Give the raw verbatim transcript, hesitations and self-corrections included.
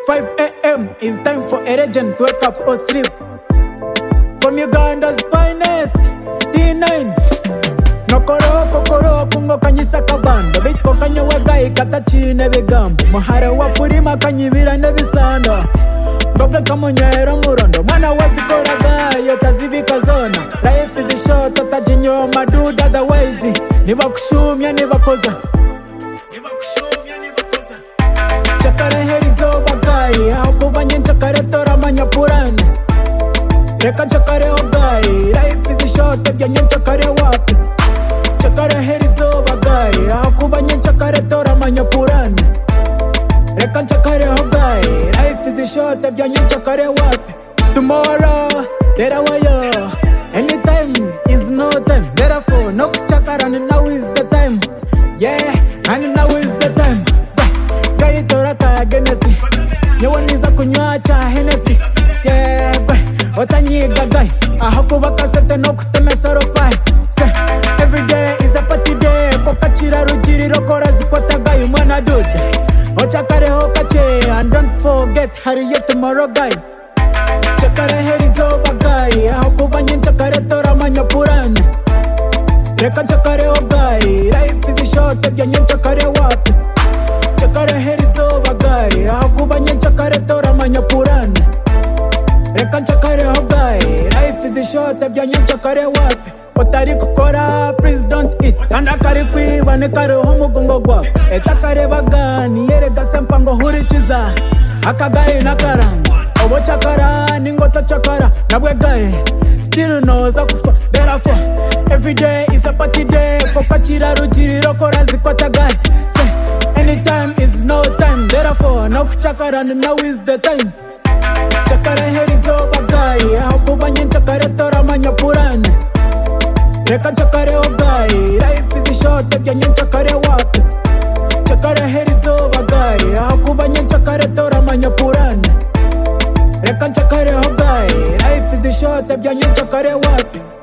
five a.m. is time for a legend to wake up or sleep. From Uganda's finest, D nine. Nokoro kokoro kungo kanyisa kabanda bitko kanyewegaye katachine bigambo muhare wa purima kanyibira nebisanda Gobe kamunyero murondo mwana wazikoraga yotazibika zona life is short tajinyo maduda the ways niba kushumya niba koza niba kushumya niba koza chakare herizo bagai hakubanye chakare tora manyapurane reka chakare ogai life is short byanyo chakare wapi chakare herizo bagai hakubanye chakare tora manyapurane reka chakare ogai life is short byanyo chakare wapi tomorrow there waya anytime is no time therefore no chakara and now is the time yeah and now is the time gai tora ka genesi nyewaniza kunywa cha Hennessy yeah otanyiga gai ahakubaka sete no kutemesa ropai every day is a party day kokachira rugiriro kora zikota gai mwana dude ochakare hokache and don't forget hurry yet tomorrow guy chakare herizo bagai ahakubanye chakare tora manyapurane reka chakare ogai life is short byanyo chakare wapi chakare herizo bagai ahakubanye chakare tora manyapurane reka chakare ogai life is short byanyo chakare wapi otari kukora please don't eat kanda kari kwiba ne kare homugongo gwa etakare bagani yerega sempango hurichiza akagai nakaranga obo chakara ningoto chakara nabwe gae still knows akufa therefore every day is a party day kokachira rugiriro kora zikota gae say anytime is no time therefore no chakara and now is the time chakare herizo bagai hakubanye chakare tora manyapurane reka chakare ogai life is short byanyo chakare wapi chakare herizo bagai hakubanye chakare tora manyapurane reka chakare ogai life is short byanyo chakare wapi